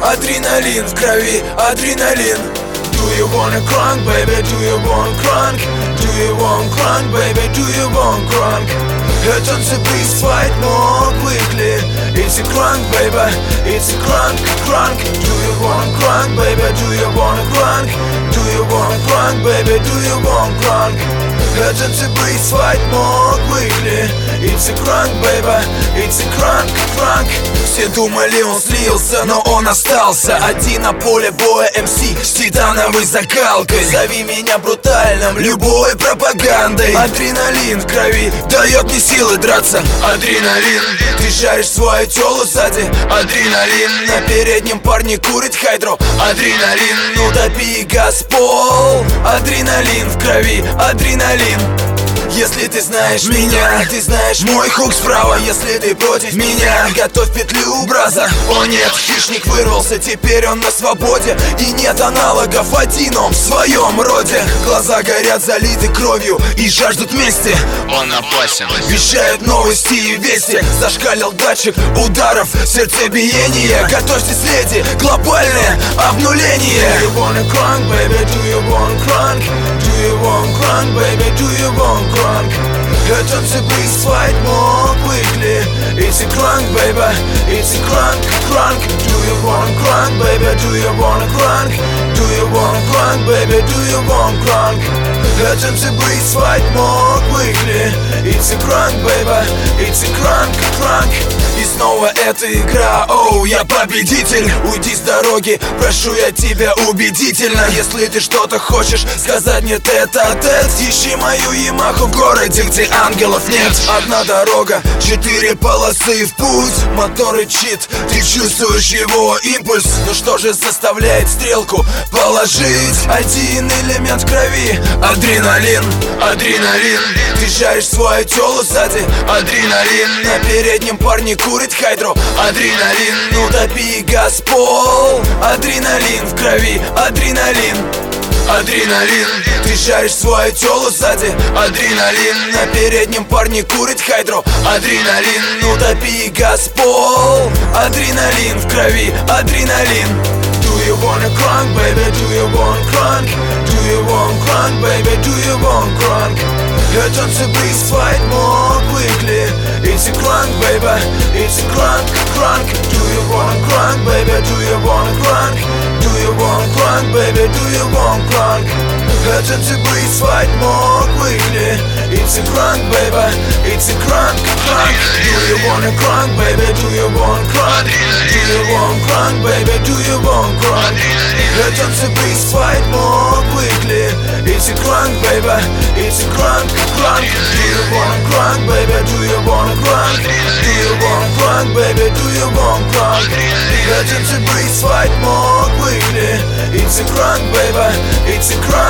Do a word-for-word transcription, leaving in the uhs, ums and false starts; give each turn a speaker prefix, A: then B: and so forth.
A: Адреналин в крови, адреналин. Do you wanna crunk, baby? Do you want crunk? Do you want crunk, baby? Do you want crunk? Hurt on the beast, fight more quickly. It's a crunk, baby. It's a crunk, crunk. Do you want crunk, baby? Do you wanna crunk? Do you want crunk, baby? Do you want crunk? Hurt on the beast, fight more quickly. It's a crunk, baby. It's a crunk, crunk. Все думали, он слился, но он остался один на поле боя. эм си с титановой закалкой. Зови меня брутальным, любой пропагандой. Адреналин в крови дает мне силы драться. Адреналин, ты жаришь свою телу сзади. Адреналин, на переднем парне курит хайдро. Адреналин, утопи газпол. Адреналин в крови, адреналин. Если ты знаешь меня, ты знаешь мой хук справа. Если ты против меня, готовь петлю, браза. О нет, хищник вырвался, теперь он на свободе. И нет аналогов, один он в своем роде. Глаза горят, залиты кровью и жаждут мести.
B: Он опасен.
A: Вещают новости и вести. Зашкалил датчик ударов, сердцебиение. Готовьтесь, леди, глобальное обнуление. Do you wanna crunk, baby? Do you want crunk? Do you want crunk, baby? Do you want crunk? Hurt on the beast, fight more quickly. It's a crunk, baby. It's a crunk, crunk. Do you want crunk, baby? Do you wanna crunk? Do you want crunk, baby? Do you want crunk? Hurt on the beast, fight more quickly. It's a crunk, baby. It's a crunk, crunk. И снова эта игра, оу, я победитель. Уйди с дороги, прошу я тебя убедительно. Если ты что-то хочешь сказать мне тет-а-тет, ищи мою Ямаху в городе, где ангелов нет. Одна дорога, четыре полосы в путь. Мотор и чит, ты чувствуешь его импульс. Но что же заставляет стрелку положить? Один элемент в крови, адреналин, адреналин. Ты жаришь свое тело сзади. Адреналин, на переднем парне курит хайдро. Адреналин, утопи газпол. Адреналин в крови, адреналин. Адреналин, ты жаришь свое тело сзади. Адреналин, на переднем парне курит хайдро. Адреналин, утопи газпол. Адреналин в крови, адреналин. Do you wanna crunk, baby? Do you want crunk? Do you want crunk, baby? Do you want crunk? Hurt on the beast, fight more quickly. It's a crunk, baby. It's a crunk, crunk. Do you wanna crunk, baby? Do you wanna crunk? Do you want crunk, baby? Do you want crunk? Hurt on the beast, fight more quickly. It's a crunk, baby. It's a crunk, crunk. Do you wanna crunk, baby? Do you want crunk? Do you want crunk, baby? Do you want crunk? Hurt on the beast, fight more quickly. It's a crunk, baby. It's a crunk, crunk. Do you wanna crunk, baby? Do you wanna crunk? Do you want crunk, baby? Do you want crunk? Hurt on the beast, fight more quickly. It's a crunk, baby. It's a crunk.